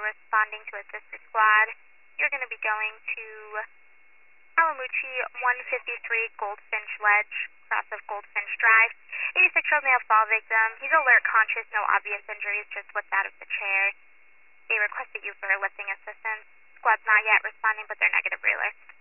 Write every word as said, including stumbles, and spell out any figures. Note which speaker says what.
Speaker 1: responding to a sister squad. You're going to be going to Alamuchi one fifty-three Goldfinch Ledge, cross of Goldfinch Drive. eighty-six-year-old male fall victim. He's alert, conscious, no obvious injuries, just slipped out of the chair. They requested you for lifting assistance. Squad's not yet responding, but they're negative realist.